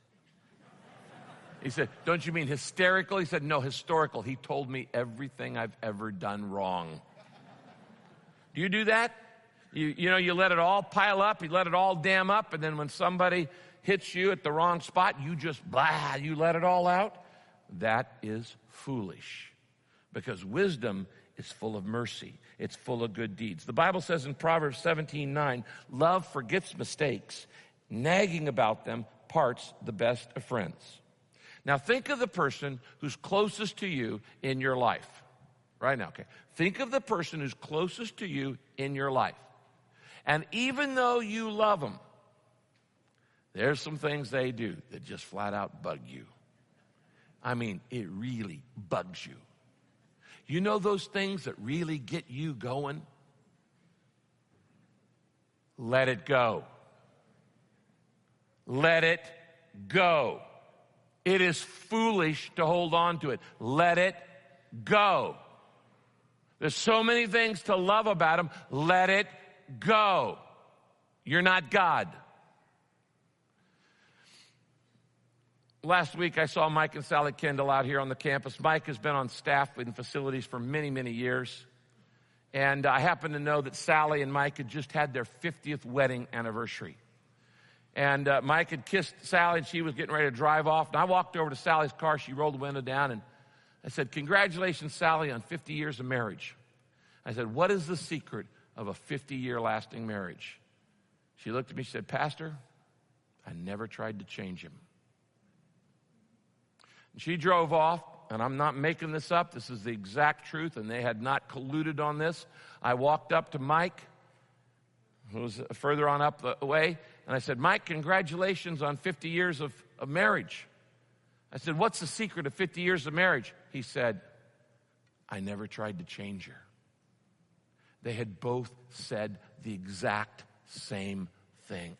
He said, "Don't you mean hysterical?" He said, "No, historical. He told me everything I've ever done wrong." Do you do that? You, you know, you let it all pile up, you let it all dam up, and then when somebody hits you at the wrong spot, you just, blah, you let it all out? That is foolish, because wisdom is full of mercy. It's full of good deeds. The Bible says in Proverbs seventeen nine, love forgets mistakes. Nagging about them parts the best of friends. Now think of the person who's closest to you in your life. Right now, okay. Think of the person who's closest to you in your life. And even though you love them, there's some things they do that just flat out bug you. I mean, it really bugs you. You know those things that really get you going? Let it go. Let it go. It is foolish to hold on to it. Let it go. There's so many things to love about them. Let it go. You're not God. Last week I saw Mike and Sally Kendall out here on the campus. Mike has been on staff in facilities for many, many years. And I happen to know that Sally and Mike had just had their fiftieth wedding anniversary. And uh, Mike had kissed Sally, and she was getting ready to drive off. And I walked over to Sally's car. She rolled the window down, and I said, "Congratulations, Sally, on fifty years of marriage." I said, "What is the secret of a fifty-year lasting marriage?" She looked at me, she said, "Pastor, I never tried to change him." And she drove off, and I'm not making this up. This is the exact truth, and they had not colluded on this. I walked up to Mike, who was further on up the way, and I said, "Mike, congratulations on fifty years of, of marriage." I said, "What's the secret of fifty years of marriage?" He said, "I never tried to change her." They had both said the exact same thing.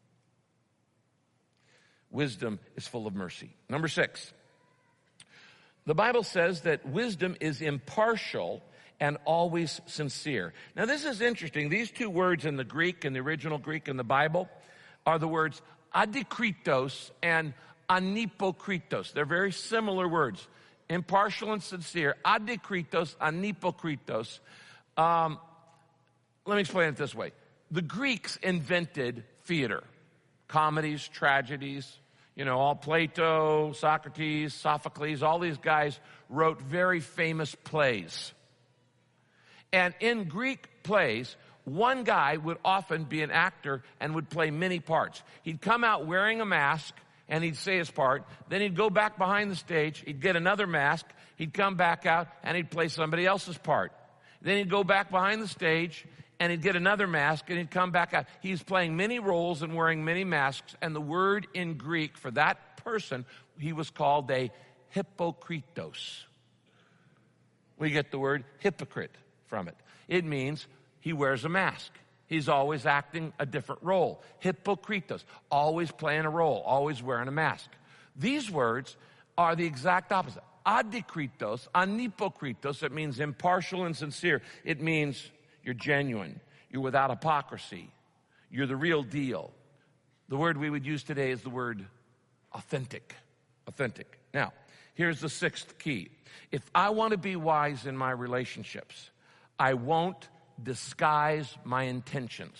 Wisdom is full of mercy. Number six, the Bible says that wisdom is impartial and always sincere. Now this is interesting. These two words in the Greek, in the original Greek in the Bible, are the words adikritos and anipokritos. They're very similar words. Impartial and sincere. Adikritos, anipokritos. Um, let me explain it this way. The Greeks invented theater. Comedies, tragedies, you know, all Plato, Socrates, Sophocles, all these guys wrote very famous plays. And in Greek plays, one guy would often be an actor and would play many parts. He'd come out wearing a mask and he'd say his part. Then he'd go back behind the stage. He'd get another mask. He'd come back out and he'd play somebody else's part. Then he'd go back behind the stage and he'd get another mask, and he'd come back out. He's playing many roles and wearing many masks, and the word in Greek for that person, he was called a hypokritos. We get the word hypocrite from it. It means he wears a mask. He's always acting a different role. Hypokritos, always playing a role, always wearing a mask. These words are the exact opposite. Adikritos, anipokritos, it means impartial and sincere. It means you're genuine. You're without hypocrisy. You're the real deal. The word we would use today is the word authentic. Authentic. Now, here's the sixth key. If I want to be wise in my relationships, I won't disguise my intentions.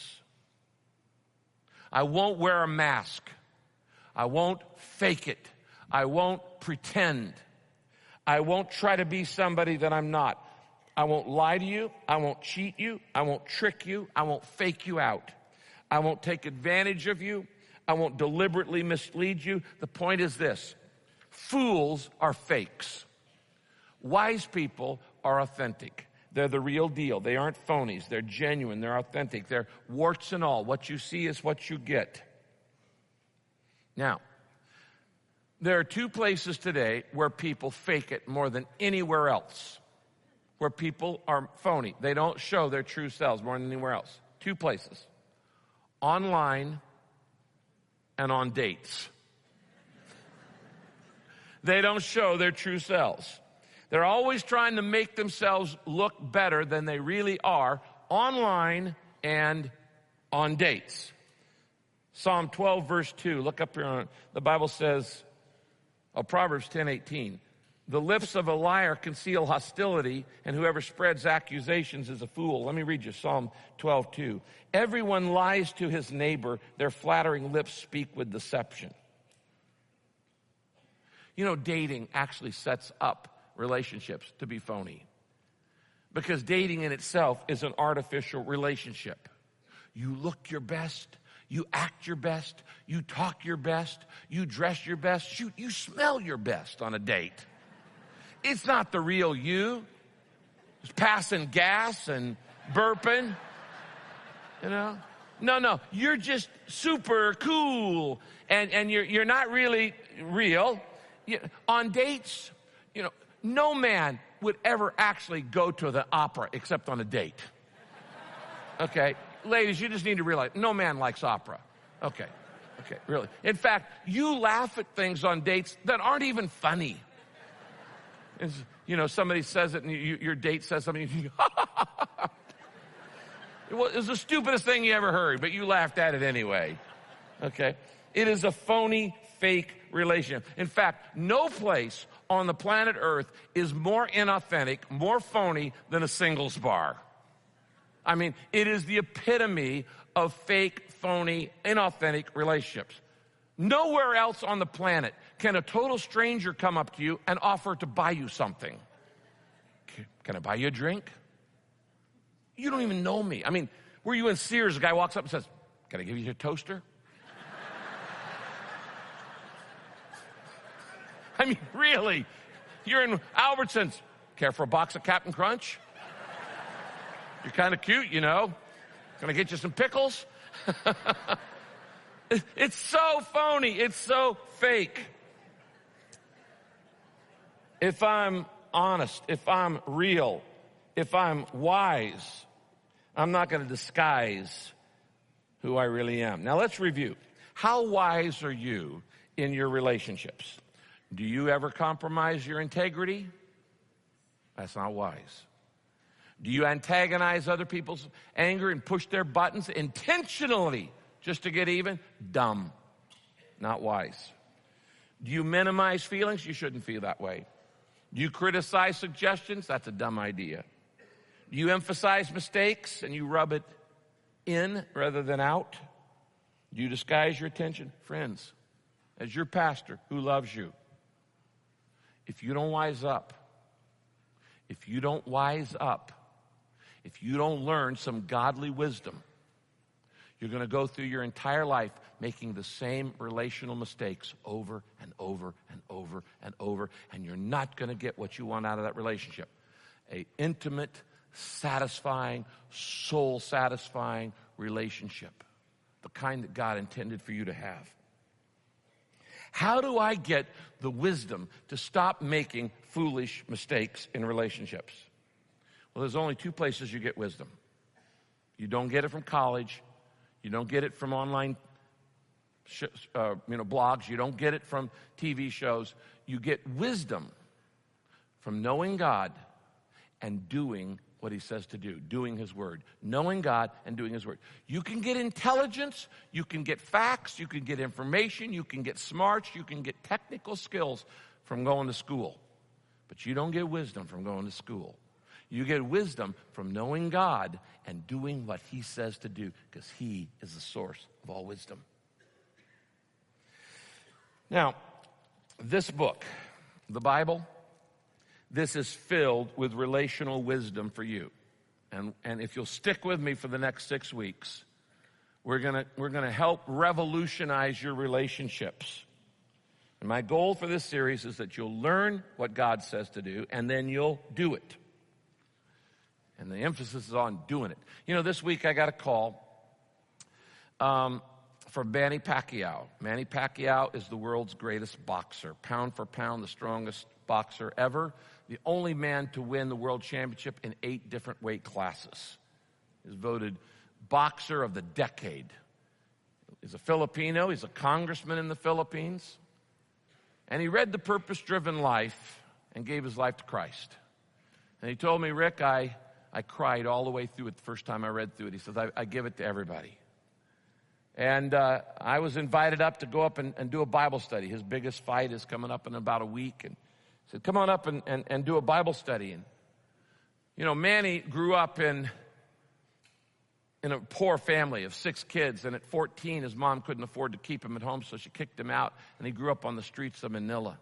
I won't wear a mask. I won't fake it. I won't pretend. I won't try to be somebody that I'm not. I won't lie to you. I won't cheat you. I won't trick you. I won't fake you out. I won't take advantage of you. I won't deliberately mislead you. The point is this: fools are fakes. Wise people are authentic. They're the real deal. They aren't phonies. They're genuine. They're authentic. They're warts and all. What you see is what you get. Now, there are two places today where people fake it more than anywhere else. Where people are phony. They don't show their true selves more than anywhere else. Two places. Online and on dates. They don't show their true selves. They're always trying to make themselves look better than they really are, online and on dates. Psalm twelve, verse two, look up here on it. The Bible says, oh, Proverbs ten eighteen, the lips of a liar conceal hostility, and whoever spreads accusations is a fool. Let me read you Psalm twelve two. Everyone lies to his neighbor, their flattering lips speak with deception. You know, dating actually sets up relationships to be phony. Because dating in itself is an artificial relationship. You look your best, you act your best, you talk your best, you dress your best, shoot, you smell your best on a date. It's not the real you. It's passing gas and burping, you know? No, no, you're just super cool, and, and you're, you're not really real. You, on dates, you know, no man would ever actually go to the opera except on a date. Okay? Ladies, you just need to realize, no man likes opera. Okay. Okay, really. In fact, you laugh at things on dates that aren't even funny. It's, you know, somebody says it and you, your date says something and you go, it was the stupidest thing you ever heard, but you laughed at it anyway. Okay? It is a phony, fake relationship. In fact, no place on the planet Earth is more inauthentic, more phony than a singles bar. I mean, it is the epitome of fake, phony, inauthentic relationships. Nowhere else on the planet can a total stranger come up to you and offer to buy you something. Can I buy you a drink? You don't even know me. I mean, were you in Sears, a guy walks up and says, can I give you a toaster? I mean, really? You're in Albertsons. Care for a box of Captain Crunch? You're kind of cute, you know. Can I get you some pickles? It's so phony. It's so fake. If I'm honest, if I'm real, if I'm wise, I'm not going to disguise who I really am. Now let's review. How wise are you in your relationships? Do you ever compromise your integrity? That's not wise. Do you antagonize other people's anger and push their buttons intentionally just to get even? Dumb. Not wise. Do you minimize feelings? You shouldn't feel that way. Do you criticize suggestions? That's a dumb idea. Do you emphasize mistakes and you rub it in rather than out? Do you disguise your attention? Friends, as your pastor who loves you, if you don't wise up, if you don't wise up, if you don't learn some godly wisdom, you're going to go through your entire life making the same relational mistakes over and over and over and over, and you're not going to get what you want out of that relationship. An intimate, satisfying, soul-satisfying relationship, the kind that God intended for you to have. How do I get the wisdom to stop making foolish mistakes in relationships? Well, there's only two places you get wisdom. You don't get it from college. You don't get it from online sh- uh, you know, blogs. You don't get it from T V shows. You get wisdom from knowing God and doing what he says to do, doing his word, knowing God and doing his word. You can get intelligence, you can get facts, you can get information, you can get smarts, you can get technical skills from going to school. But you don't get wisdom from going to school. You get wisdom from knowing God and doing what he says to do, because he is the source of all wisdom. Now, this book, the Bible, this is filled with relational wisdom for you. And, and if you'll stick with me for the next six weeks, we're gonna, we're gonna help revolutionize your relationships. And my goal for this series is that you'll learn what God says to do, and then you'll do it. And the emphasis is on doing it. You know, this week I got a call um, from Manny Pacquiao. Manny Pacquiao is the world's greatest boxer, pound for pound, the strongest boxer ever. The only man to win the world championship in eight different weight classes. He's voted boxer of the decade. He's a Filipino. He's a congressman in the Philippines. And he read The Purpose-Driven Life and gave his life to Christ. And he told me, Rick, I, I cried all the way through it the first time I read through it. He says, I, I give it to everybody. And uh, I was invited up to go up and, and do a Bible study. His biggest fight is coming up in about a week. And he said, come on up and, and, and do a Bible study. And, you know, Manny grew up in, in a poor family of six kids. And at fourteen, his mom couldn't afford to keep him at home, so she kicked him out. And he grew up on the streets of Manila.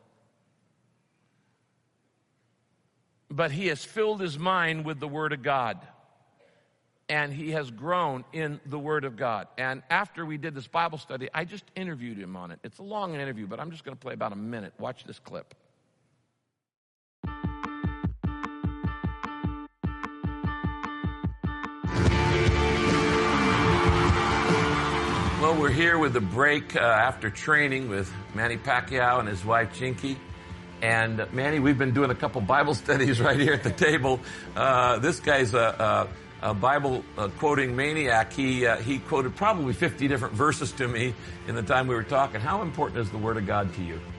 But he has filled his mind with the Word of God. And he has grown in the Word of God. And after we did this Bible study, I just interviewed him on it. It's a long interview, but I'm just going to play about a minute. Watch this clip. Well, we're here with the break uh, after training with Manny Pacquiao and his wife, Chinky. And uh, Manny, we've been doing a couple Bible studies right here at the table. Uh, this guy's a, a, a Bible uh, quoting maniac. He uh, he quoted probably fifty different verses to me in the time we were talking. How important is the Word of God to you?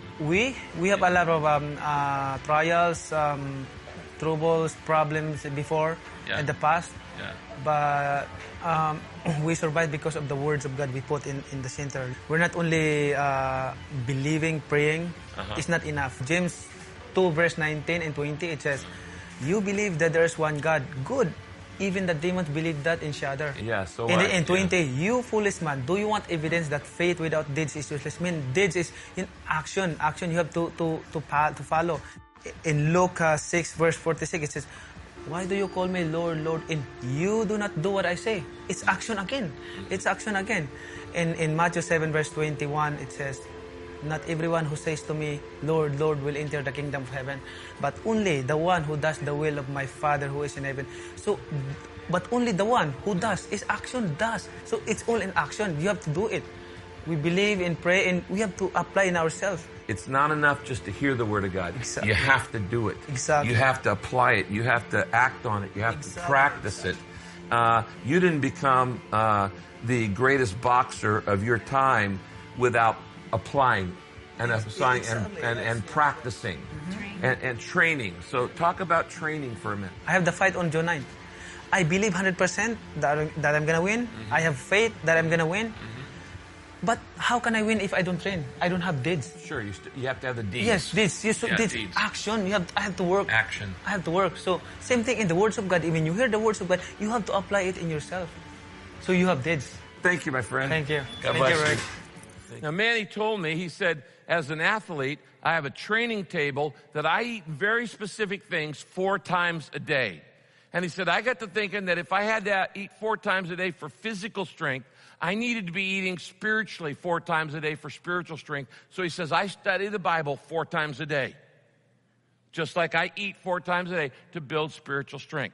We we have a lot of um, uh, trials, um, troubles, problems before yeah. in the past. Yeah. But um, we survive because of the words of God we put in, in the center. We're not only uh, believing, praying. Uh-huh. It's not enough. James two verse nineteen and twenty, it says, you believe that there is one God. Good. Even the demons believe that in each other. Yeah, so and right. in twenty, yeah. you foolish man, do you want evidence that faith without deeds is useless? I mean, deeds is in action. Action you have to to to, to follow. In Luke uh, six verse forty-six, it says, why do you call me Lord, Lord, and you do not do what I say? It's action again. It's action again. In, in Matthew seven, verse twenty-one, it says, not everyone who says to me, Lord, Lord, will enter the kingdom of heaven, but only the one who does the will of my Father who is in heaven. So, but only the one who does. Is action does. So it's all in action. You have to do it. We believe and pray, and we have to apply in ourselves. It's not enough just to hear the Word of God. Exactly. You have to do it. Exactly. You have to apply it. You have to act on it. You have exactly. to practice it. Uh, you didn't become uh, the greatest boxer of your time without applying and applying exactly. and, and, and practicing mm-hmm. and, and training. So talk about training for a minute. I have the fight on June ninth. I believe one hundred percent that, that I'm going to win. Mm-hmm. I have faith that I'm going to win. Mm-hmm. But how can I win if I don't train? I don't have deeds. Sure, you, st- you have to have the deeds. Yes, deeds. You so, yeah, deeds. deeds. Action. You have. I have to work. Action. I have to work. So same thing in the words of God. When you hear the words of God, you have to apply it in yourself. So you have deeds. Thank you, my friend. Thank you. God Thank bless you, Rick. you. Now, Manny told me, he said, as an athlete, I have a training table that I eat very specific things four times a day. And he said, I got to thinking that if I had to eat four times a day for physical strength, I needed to be eating spiritually four times a day for spiritual strength. So he says, I study the Bible four times a day. Just like I eat four times a day to build spiritual strength.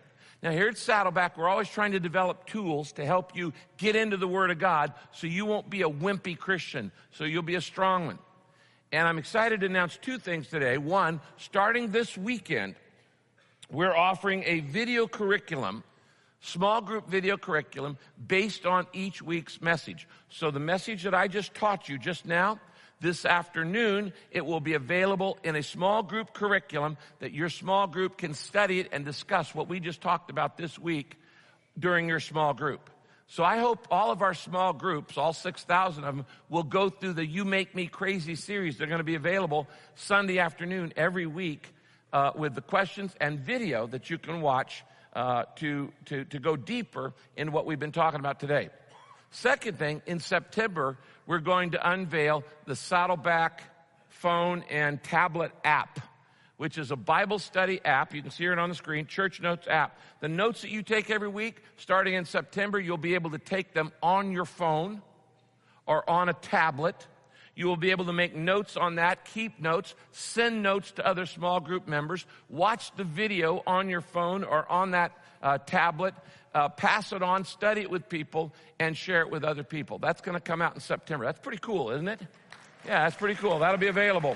Now, here at Saddleback, we're always trying to develop tools to help you get into the Word of God so you won't be a wimpy Christian, so you'll be a strong one. And I'm excited to announce two things today. One, starting this weekend, we're offering a video curriculum, small group video curriculum, based on each week's message. So the message that I just taught you just now, this afternoon, it will be available in a small group curriculum that your small group can study it and discuss what we just talked about this week during your small group. So I hope all of our small groups, all six thousand of them, will go through the You Make Me Crazy series. They're going to be available Sunday afternoon every week uh, with the questions and video that you can watch uh, to, to, to go deeper in what we've been talking about today. Second thing, in September, we're going to unveil the Saddleback phone and tablet app, which is a Bible study app. You can see it on the screen, Church Notes app. The notes that you take every week, starting in September, you'll be able to take them on your phone or on a tablet. You will be able to make notes on that, keep notes, send notes to other small group members, watch the video on your phone or on that uh, tablet, uh, pass it on, study it with people, and share it with other people. That's going to come out in September. That's pretty cool, isn't it? Yeah, that's pretty cool. That'll be available.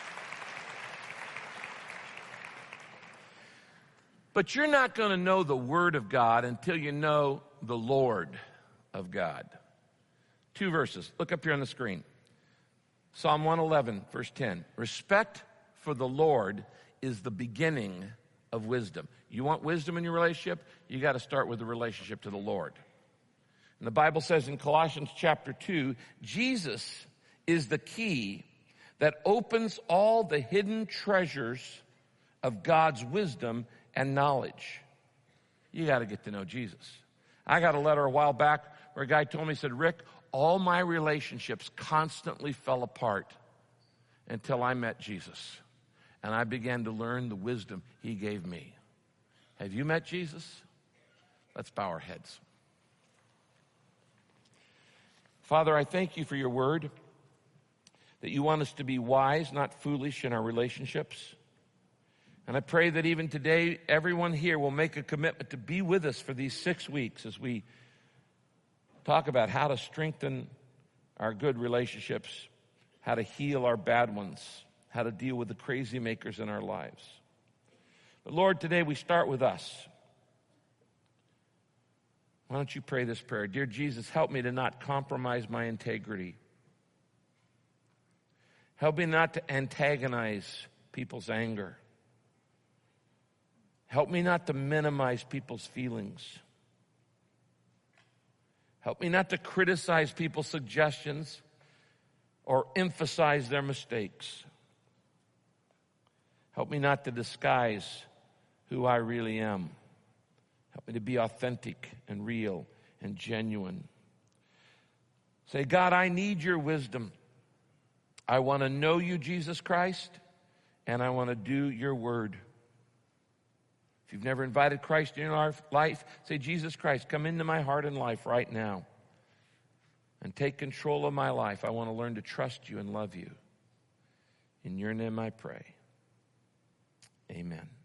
But you're not going to know the Word of God until you know the Lord of God. Two verses. Look up here on the screen. Psalm one eleven, verse ten. Respect for the Lord is the beginning of wisdom. You want wisdom in your relationship? You got to start with the relationship to the Lord. And the Bible says in Colossians chapter two, Jesus is the key that opens all the hidden treasures of God's wisdom and knowledge. You got to get to know Jesus. I got a letter a while back where a guy told me, he said, Rick, all my relationships constantly fell apart until I met Jesus. And I began to learn the wisdom he gave me. Have you met Jesus? Let's bow our heads. Father, I thank you for your word, that you want us to be wise, not foolish in our relationships. And I pray that even today, everyone here will make a commitment to be with us for these six weeks as we talk about how to strengthen our good relationships, how to heal our bad ones, how to deal with the crazy makers in our lives. But Lord, today we start with us. Why don't you pray this prayer? Dear Jesus, help me to not compromise my integrity. Help me not to antagonize people's anger. Help me not to minimize people's feelings. Help me not to criticize people's suggestions or emphasize their mistakes. Help me not to disguise who I really am. Help me to be authentic and real and genuine. Say, God, I need your wisdom. I want to know you, Jesus Christ, and I want to do your word. If you've never invited Christ in your life, say, Jesus Christ, come into my heart and life right now and take control of my life. I want to learn to trust you and love you. In your name I pray. Amen.